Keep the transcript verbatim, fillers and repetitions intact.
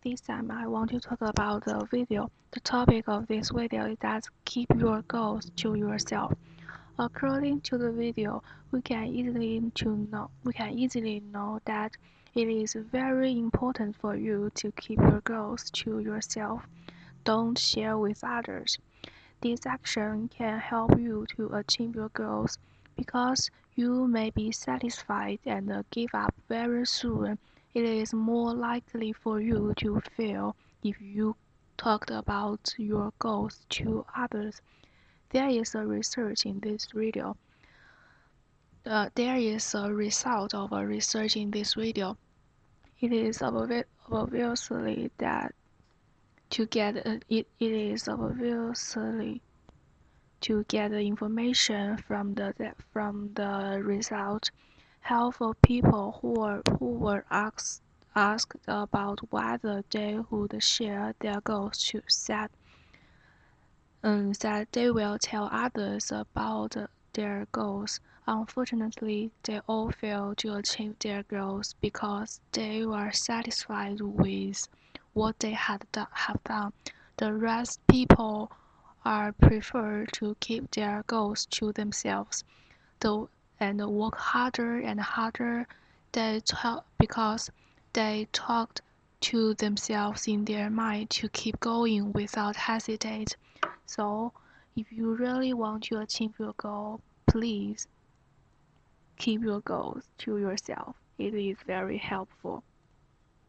This time I want to talk about the video. The topic of this video is that keep your goals to yourself. According to the video, we can easily to know we can easily know that it is very important for you to keep your goals to yourself. Don't share with others. This action can help you to achieve your goals because you may be satisfied and give up very soon. It is more likely for you to fail if you talked about your goals to others. There is a research in this video. Uh, there is a result of a research in this video. It is obvi- obviously that to get uh, it, it is obviously to get the information from the from the result. Half of people who were who were asked asked about whether they would share their goals to said um, that they will tell others about their goals. Unfortunately, they all failed to achieve their goals because they were satisfied with what they had do- have done. The rest people are prefer to keep their goals to themselves, though, and work harder and harder. They talk because they talked to themselves in their mind to keep going without hesitate. So, if you really want to achieve your goal, please keep your goals to yourself. It is very helpful.